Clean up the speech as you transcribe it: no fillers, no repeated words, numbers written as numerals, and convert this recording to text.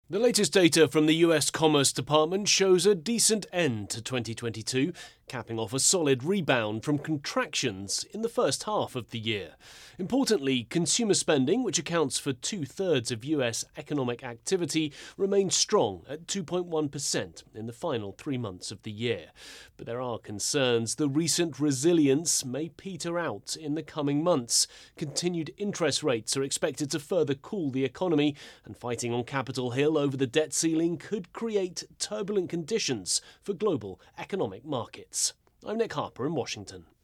The latest data from the US Commerce Department shows a decent end to 2022, capping off a solid rebound from contractions in the first half of the year. Importantly, consumer spending, which accounts for 2/3 of US economic activity, remained strong at 2.1% in the final 3 months of the year. But there are concerns the recent resilience may peter out in the coming months. Continued interest rates are expected to further cool the economy, and fighting on Capitol Hill over the debt ceiling could create turbulent conditions for global economic markets. I'm Nick Harper in Washington.